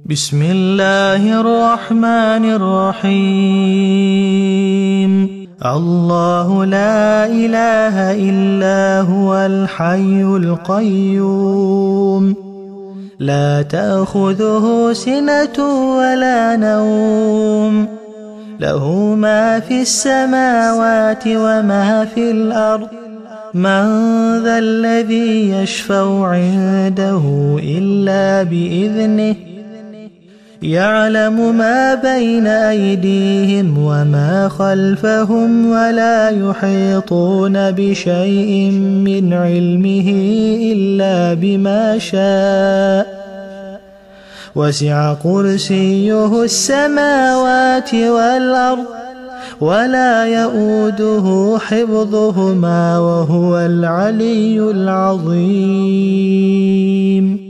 بسم الله الرحمن الرحيم. الله لا إله إلا هو الحي القيوم، لا تأخذه سنة ولا نوم، له ما في السماوات وما في الأرض. من ذا الذي يشفع عنده إلا بإذنه، يعلم ما بين أيديهم وما خلفهم، ولا يحيطون بشيء من علمه إلا بما شاء. وسع كرسيه السماوات والأرض، ولا يؤوده حفظهما، وهو العلي العظيم.